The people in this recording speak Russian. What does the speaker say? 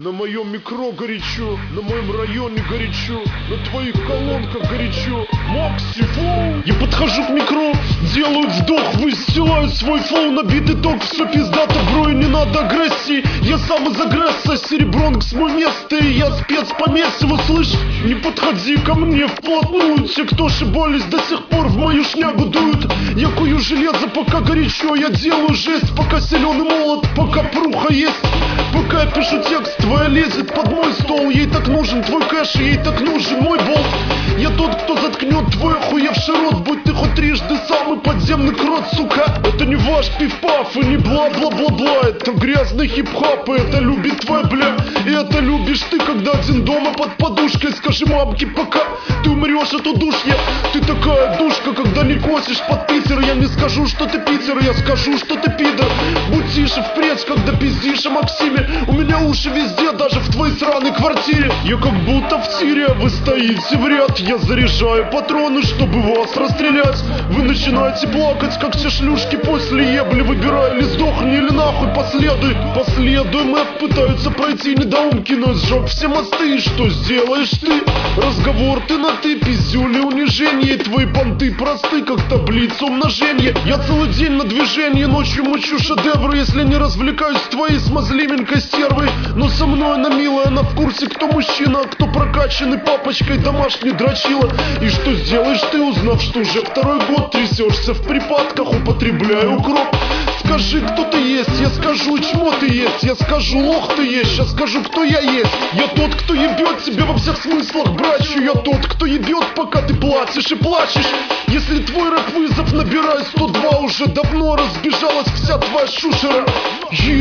На моем микро горячо, на моем районе горячо, на твоих колонках горячо. Макси флоу. Я подхожу к микро, делаю вдох, выстилаю свой флоу, набитый ток, все пиздато, бро, и не надо агрессии. Я сам из агресса, Серебронкс мой место, и я спец по месиву, слышь? Не подходи ко мне вплотную, те, кто ошибались, до сих пор в мою шнягу дуют. Я кую железо, пока горячо, я делаю жесть, пока силен и молод, пока пруха есть. Пока я пишу текст, твоя лезет под мой стол. Ей так нужен твой кэш, ей так нужен мой болт. Я тот, кто заткнет твой охуевший рот, будь ты хоть трижды самый подземный крот, сука. Это не ваш пиф-паф и не бла-бла-бла-бла. Это грязный хип-хап, и это любит твой бля. И это любишь ты, когда один дома под подушкой. Скажи мамке, пока ты умрешь от удушья. Ты такая душка, когда не косишь под Питер. Я не скажу, что ты Питер, я скажу, что ты пидор. Будь тише впредь, когда пиздишь о Максиме. У меня уши везде, даже в твоей сраной квартире. Я как будто в тире, а вы стоите в ряд. Я заряжаю патроны, чтобы вас расстрелять. Вы начинаете плакать, как все шлюшки после ебли. Выбирай, или сдохни, или нахуй последуй. Последуй, мэп пытаются пройти недоумки, но сжег все мосты. И что сделаешь ты? Разговор ты на ты, пиздюли, унижение. Твои понты просты, как таблица умножения. Я целый день на движении, ночью мучу шедевры. Если не развлекаюсь твоей смазливенькой стервой. Но со мной она милая, она в курсе, кто мужчина, а кто прокачанный папочкой домашний дрочила. И что сделаешь ты, узнав, что уже второй год трясешься в припадках, употребляя укроп? Скажи, кто ты есть, я скажу, чмо ты есть. Я скажу, лох ты есть, сейчас скажу, кто я есть. Я тот, кто ебет тебя во всех смыслах, братью. Я тот, кто ебет, пока ты платишь и плачешь. Если твой рэп-вызов набирает 102, уже давно разбежалась вся твоя шушера.